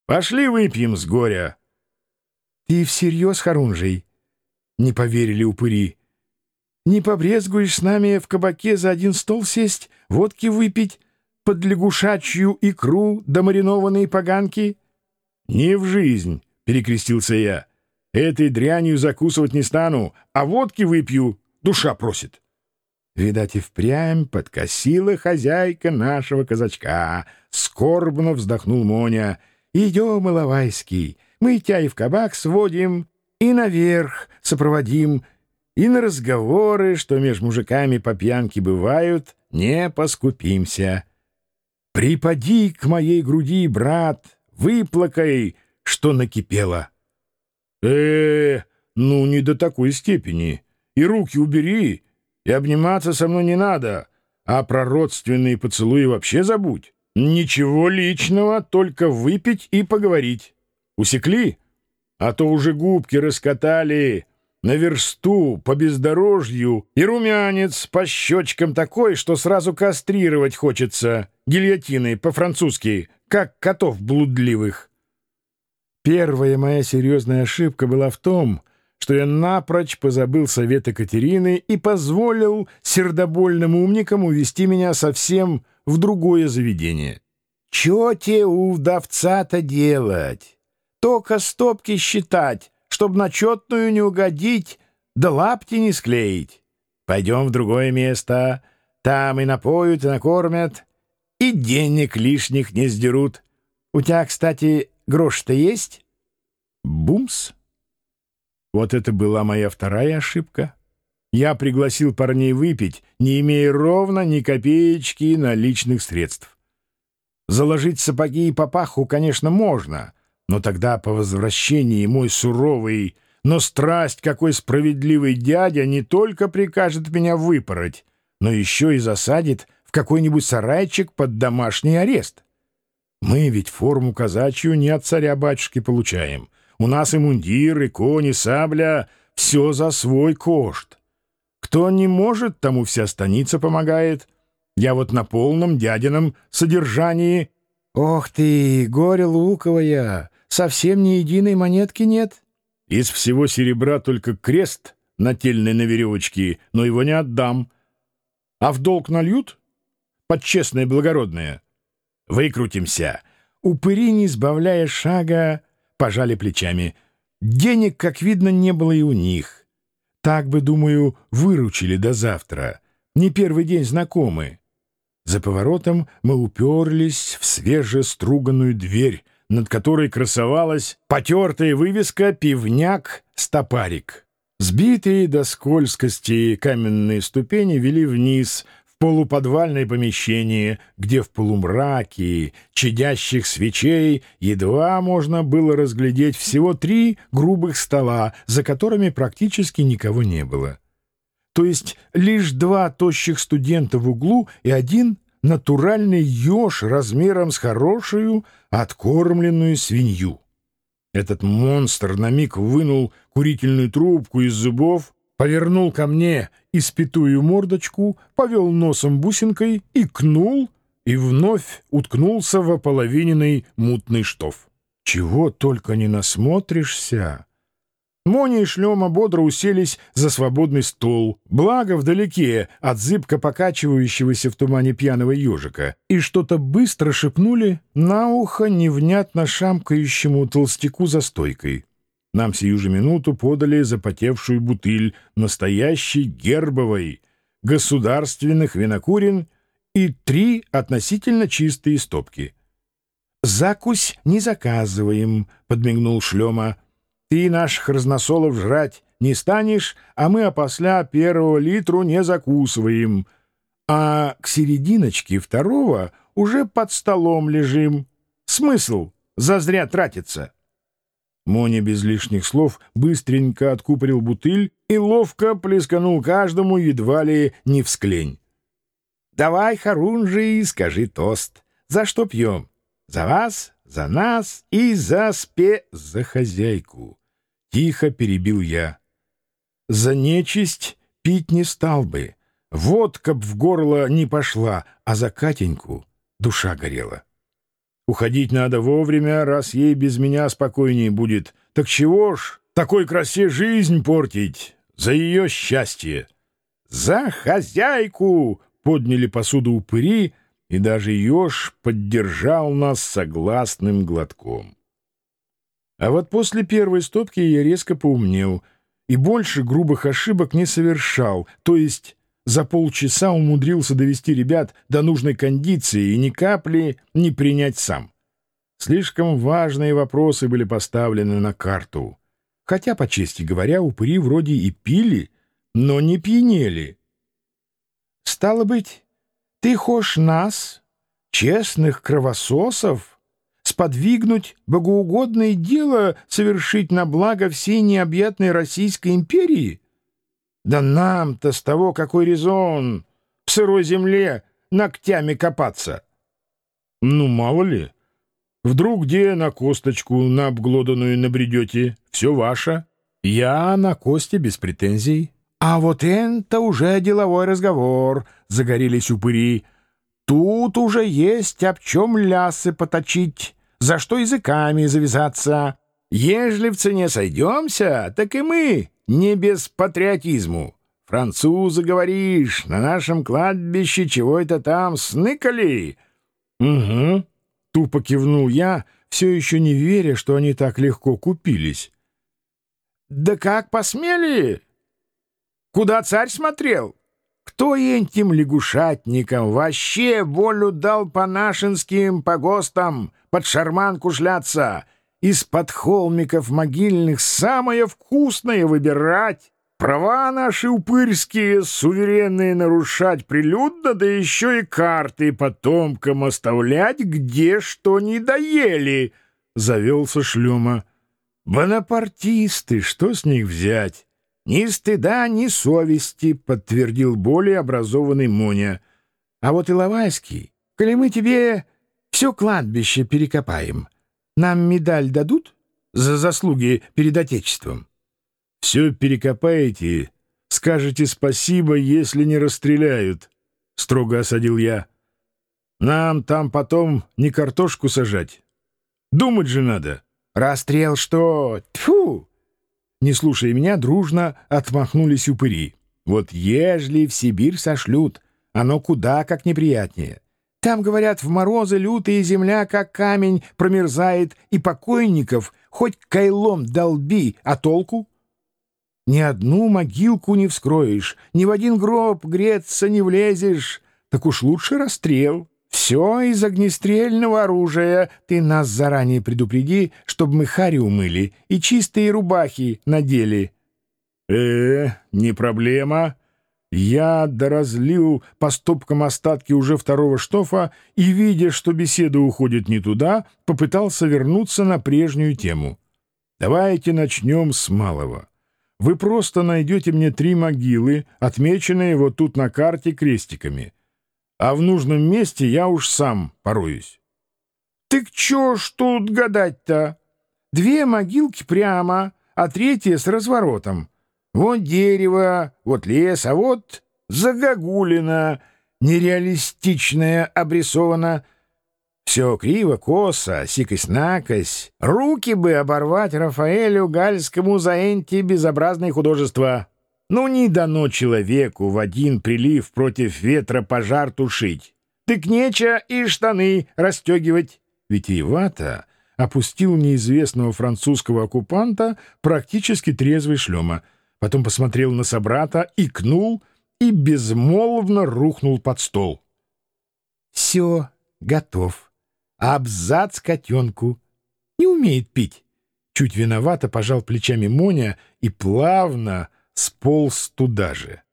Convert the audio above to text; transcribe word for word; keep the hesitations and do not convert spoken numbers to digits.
Пошли выпьем с горя. — Ты всерьез, Харунжий? — не поверили упыри. — Не побрезгуешь с нами в кабаке за один стол сесть, водки выпить, под лягушачью икру да маринованные поганки? — Не в жизнь, — перекрестился я. — Этой дрянью закусывать не стану, а водки выпью, душа просит. Видать, и впрямь подкосила хозяйка нашего казачка. Скорбно вздохнул Моня. Идем, Иловайский, мы тебя и в кабак сводим, и наверх сопроводим, и на разговоры, что между мужиками по пьянке бывают, не поскупимся. Припади к моей груди, брат, выплакай, что накипело. Э, ну не до такой степени. И руки убери, и обниматься со мной не надо, а про родственные поцелуи вообще забудь. Ничего личного, только выпить и поговорить. Усекли? А то уже губки раскатали на версту по бездорожью, и румянец по щечкам такой, что сразу кастрировать хочется гильотиной по-французски, как котов блудливых. Первая моя серьезная ошибка была в том, что я напрочь позабыл совет Екатерины и позволил сердобольным умникам увести меня совсем в другое заведение. Чё те у вдовца-то делать? Только стопки считать, чтоб на четную не угодить, да лапти не склеить. Пойдем в другое место, там и напоют, и накормят, и денег лишних не сдерут. У тебя, кстати, грош-то есть? Бумс! Вот это была моя вторая ошибка. Я пригласил парней выпить, не имея ровно ни копеечки наличных средств. Заложить сапоги и папаху, конечно, можно, но тогда по возвращении мой суровый, но страсть какой справедливый дядя не только прикажет меня выпороть, но еще и засадит в какой-нибудь сарайчик под домашний арест. Мы ведь форму казачью не от царя-батюшки получаем. У нас и мундир, и конь, и сабля — все за свой кошт. Кто не может, тому вся станица помогает. Я вот на полном дядином содержании. Ох ты, горе луковая, совсем ни единой монетки нет. Из всего серебра только крест нательный на веревочке, но его не отдам. А в долг нальют? Под честное и благородное. Выкрутимся. Упыри, не сбавляя шага, пожали плечами. Денег, как видно, не было и у них. Так бы, думаю, выручили до завтра. Не первый день знакомы. За поворотом мы уперлись в свежеструганную дверь, над которой красовалась потертая вывеска «Пивняк-стопарик». Сбитые до скользкости каменные ступени вели вниз в полуподвальное помещение, где в полумраке чадящих свечей едва можно было разглядеть всего три грубых стола, за которыми практически никого не было. То есть лишь два тощих студента в углу и один натуральный еж размером с хорошую откормленную свинью. Этот монстр на миг вынул курительную трубку из зубов, повернул ко мне испятую мордочку, повел носом бусинкой, икнул и вновь уткнулся в ополовиненный мутный штоф. Чего только не насмотришься! Моня и Шлема бодро уселись за свободный стол, благо вдалеке от зыбко покачивающегося в тумане пьяного ежика, и что-то быстро шепнули на ухо невнятно шамкающему толстяку за стойкой. Нам сию же минуту подали запотевшую бутыль настоящей гербовой, государственных винокурен и три относительно чистые стопки. «Закусь не заказываем», — подмигнул Шлема. «Ты наших разносолов жрать не станешь, а мы опосля первого литру не закусываем, а к серединочке второго уже под столом лежим. Смысл зазря тратиться?» Моня без лишних слов быстренько откупорил бутыль и ловко плесканул каждому едва ли не всклень. «Давай, Харунжий, скажи тост. За что пьем? За вас, за нас и за спе... за хозяйку». Тихо перебил я. За нечисть пить не стал бы. Водка б в горло не пошла, а за Катеньку душа горела. Уходить надо вовремя, раз ей без меня спокойнее будет. Так чего ж такой красе жизнь портить? За ее счастье!» «За хозяйку!» — подняли посуду упыри, и даже еж поддержал нас согласным глотком. А вот после первой стопки я резко поумнел и больше грубых ошибок не совершал, то есть за полчаса умудрился довести ребят до нужной кондиции и ни капли не принять сам. Слишком важные вопросы были поставлены на карту. Хотя, по чести говоря, упыри вроде и пили, но не пьянели. «Стало быть, ты хошь нас, честных кровососов, сподвигнуть богоугодное дело совершить на благо всей необъятной Российской империи? Да нам-то с того какой резон в сырой земле ногтями копаться!» «Ну, мало ли. Вдруг где на косточку на обглоданную набредете? Все ваше. Я на кости без претензий». «А вот это уже деловой разговор», — загорелись упыри. «Тут уже есть об чем лясы поточить, за что языками завязаться. Ежели в цене сойдемся, так и мы не без патриотизму. Французы, говоришь, на нашем кладбище чего это там сныкали?» «Угу», — тупо кивнул я, все еще не веря, что они так легко купились. «Да как посмели? Куда царь смотрел? Кто этим лягушатникам вообще волю дал по нашинским погостам под шарманку шляться, из-под холмиков могильных самое вкусное выбирать, права наши упырские суверенные нарушать прилюдно, да еще и карты потомкам оставлять, где что не доели?» — завелся Шлема. «Бонапартисты, что с них взять? Ни стыда, ни совести», — подтвердил более образованный Моня. «А вот Иловайский, коли мы тебе все кладбище перекопаем, нам медаль дадут за заслуги перед Отечеством?» «Все перекопаете, скажете спасибо, если не расстреляют», — строго осадил я. «Нам там потом не картошку сажать. Думать же надо». «Расстрел что? Тьфу!» Не слушая меня, дружно отмахнулись упыри. «Вот ежели в Сибирь сошлют, оно куда как неприятнее. Там, говорят, в морозы лютые земля, как камень, промерзает, и покойников хоть кайлом долби, а толку? Ни одну могилку не вскроешь, ни в один гроб греться не влезешь, так уж лучше расстрел. Все из огнестрельного оружия. Ты нас заранее предупреди, чтобы мы хари умыли и чистые рубахи надели». «Э, не проблема». Я доразлил по стопкам остатки уже второго штофа и, видя, что беседа уходит не туда, попытался вернуться на прежнюю тему. «Давайте начнем с малого. Вы просто найдете мне три могилы, отмеченные вот тут на карте крестиками. А в нужном месте я уж сам пороюсь». «Так чё ж тут гадать-то? Две могилки прямо, а третья с разворотом. Вот дерево, вот лес, а вот загогулина нереалистичная обрисована. Все криво, косо, сикось-накось. Руки бы оборвать Рафаэлю Гальскому за энти безобразное художество. Ну, не дано человеку в один прилив против ветра пожар тушить. Так нече и штаны расстегивать». Витиевато опустил неизвестного французского оккупанта практически трезвый Шлема. Потом посмотрел на собрата, икнул и безмолвно рухнул под стол. «Все, готов. Абзац котенку. Не умеет пить». Чуть виновато пожал плечами Моня и плавно сполз туда же.